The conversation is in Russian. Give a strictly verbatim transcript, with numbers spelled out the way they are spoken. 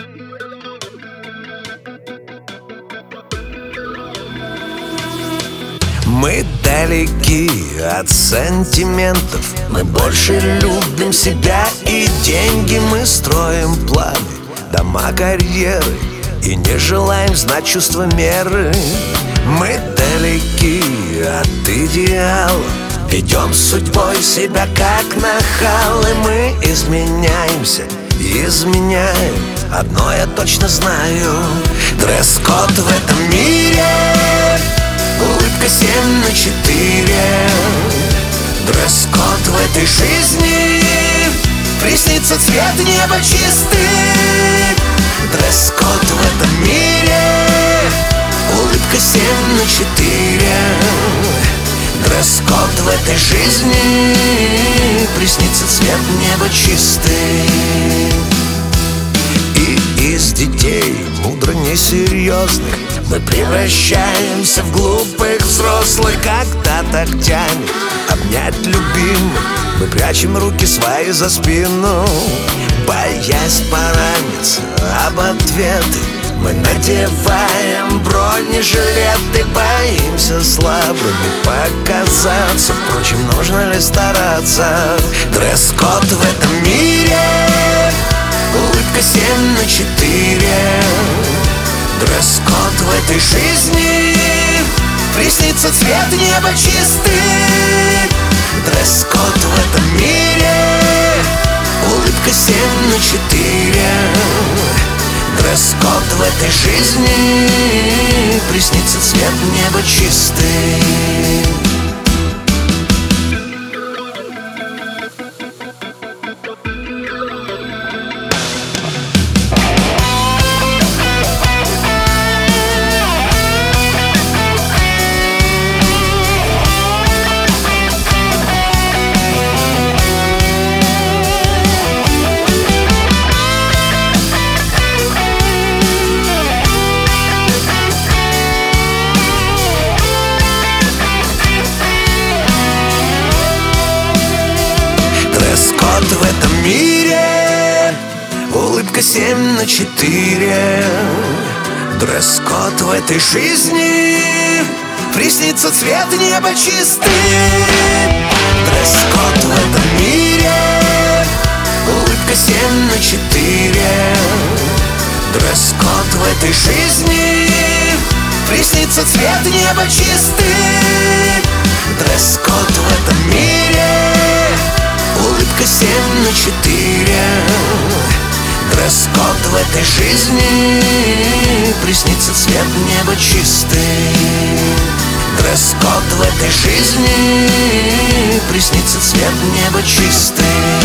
Мы далеки от сантиментов, мы больше любим себя и деньги. Мы строим планы, дома, карьеры и не желаем знать чувства меры. Мы далеки от идеала, ведем с судьбой себя как нахалы. Мы изменяемся, изменяем, одно я точно знаю: дресс-код в этом мире — улыбка семь на четыре. Дресс-код в этой жизни — приснится цвет неба чистый. Дресс-код в этом мире — улыбка семь на четыре. Дресс-код в этой жизни — приснится цвет неба чистый. И из детей мудро несерьезных мы превращаемся в глупых взрослых. Когда так тянет обнять любимых, мы прячем руки свои за спину, боясь пораниться об ответы. Мы надеваем бронежилеты, боимся слабыми показаться. Впрочем, нужно ли стараться? Дресс-код в этом мире — улыбка семь на четыре. Дресс-код в этой жизни — приснится цвет неба чистый. Дресс-код в этом мире — улыбка семь на четыре. Дресс-код в этой жизни — приснится цвет неба чистый. Дресс-код в этом мире — улыбка семь на четыре. Дресс-код в этой жизни — приснится цвет неба чистый. Дресс-код в этом мире — улыбка семь на четыре. Дресс-код в этой жизни — приснится цвет неба чистый. Дресс-код в этом мире — улыбка семь на четыре. Дресс-код в этой жизни — приснится цвет неба чистый. Дресс-код в этой жизни — приснится цвет неба чистый.